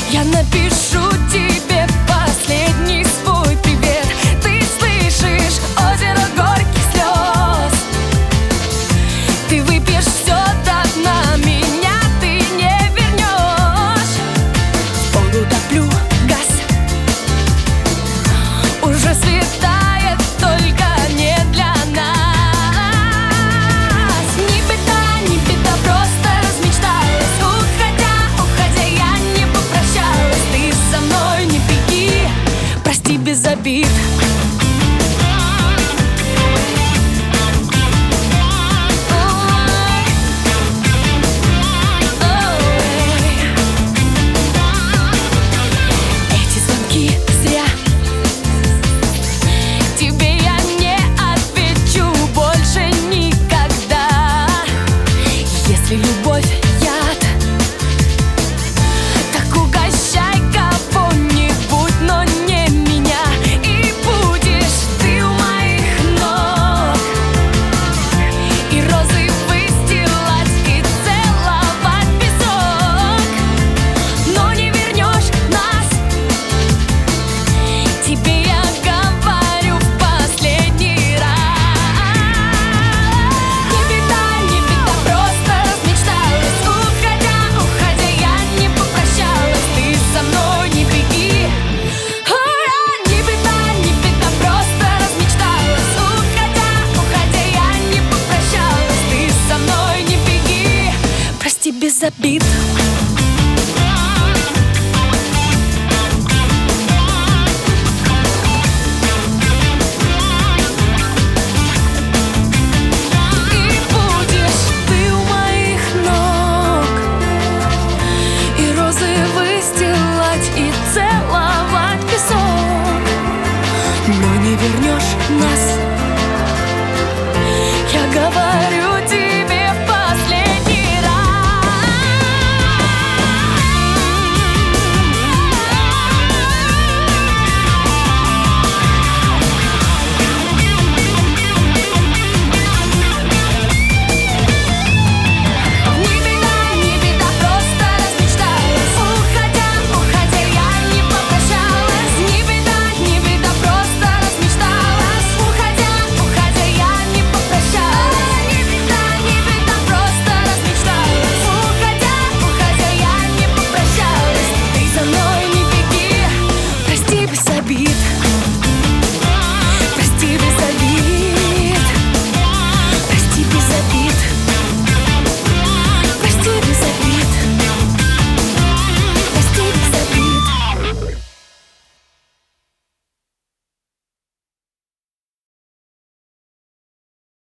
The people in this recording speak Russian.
Я напишу тебе последний свой привет. Ты слышишь озеро горьких слез. Ты выпьешь все до дна, меня ты не вернешь. В пол утоплю газ, уже светает, только не для нас. Не беда, просто размечталась. Уходя, я не попрощалась. Ты со мной не беги, прости без обид. Эти звонки зря. Тебе я не отвечу больше никогда. Если любовь яд, так угощай кого-нибудь, но не меня. И будешь ты у моих ног, и розы выстилать, и целовать песок. Но не вернешь нас, тебе я говорю в последний раз. Не беда, просто размечталась. Уходя, я не попрощалась. Ты со мной не беги. Не беда, просто размечталась. Уходя, я не попрощалась. Ты со мной не беги, прости без обид. И будешь ты у моих ног, и розы выстилать.